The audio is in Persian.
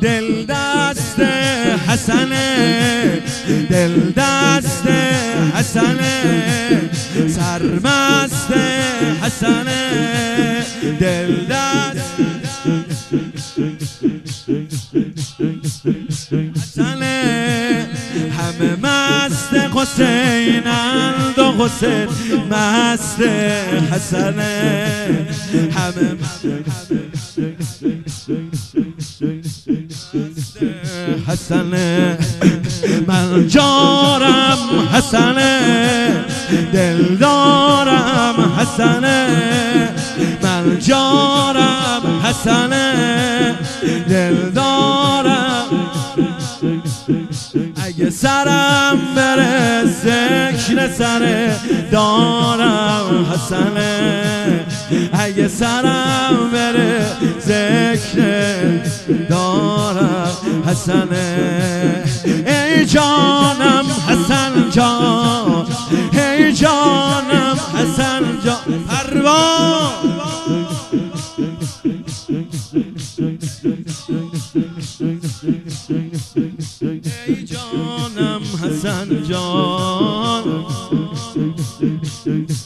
دل دست حسنه، دل دست حسنه، سرمست حسنه، دل دست حسنه. همه مست حسینند و حسین مست حسنه، همه حسنه. من جارم حسنه، دلدارم حسنه، من جارم حسنه، دلدارم. اگه سرم بره ذکر سر دارم حسنه، اگه سرم بره ذکر دارم حسنه. ای جانم حسن جان، ای جانم حسن جان، پروان ای جانم حسن جان.